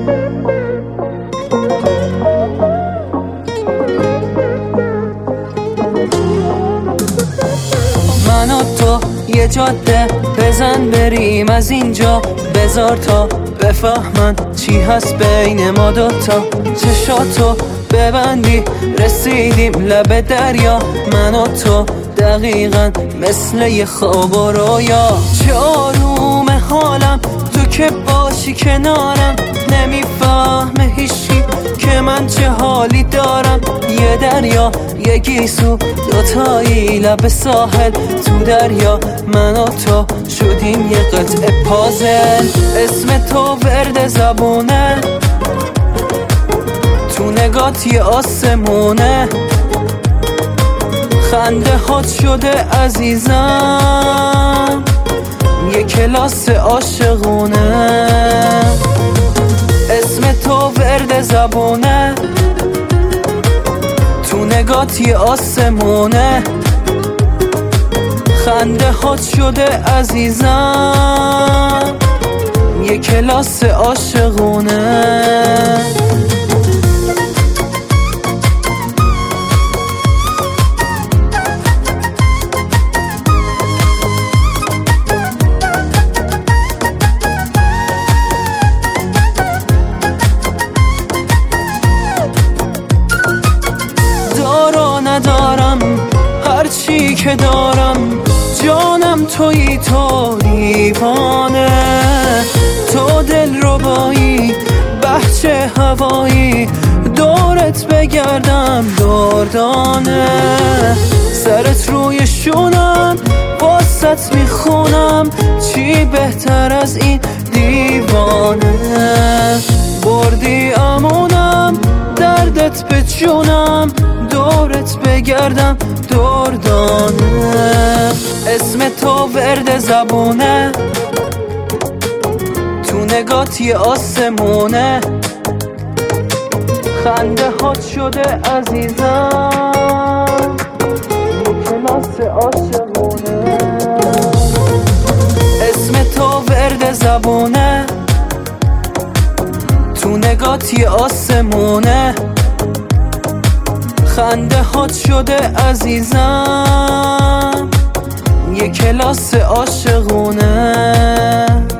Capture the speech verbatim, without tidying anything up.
من و تو یه جاده بزن بریم از اینجا، بذار تا بفهمن چی هست بین ما دوتا. چشاتو ببندی رسیدیم لب دریا، من و تو دقیقا مثل یه خواب و رویا. چه آروم حالم تو که باشی کنارم، نمیفهمه هیچی که من چه حالی دارم. یه دریا یه گیسو دوتایی لب ساحل، تو دریا من و تو شدیم یه قطعه پازل. اسم تو ورد زبونه، تو نگات یه آسمونه، خنده هات شده عزیزم یه کلاس عاشقونه. اسم تو ورد زبونه، تو نگات یه آسمونه، خنده هات شده عزیزم یه کلاس عاشقونه. ندارم هرچی که دارم، جانم تویی تو دیوانه، تو دل ربایی بهچه هوایی، دورت بگردم دردانه. سرت روی شونم واسط میخونم، چی بهتر از این دیوانه. بردی امونم دردت به جونم، دورت بگردم دردانه. اسم تو ورد زبونه، تو نگات یه آسمونه، خنده هات شده عزیزم یه کلاس عاشقونه. اسم تو ورد زبونه، تو نگات یه آسمونه، خنده هات شده عزیزم یه کلاس عاشقونه.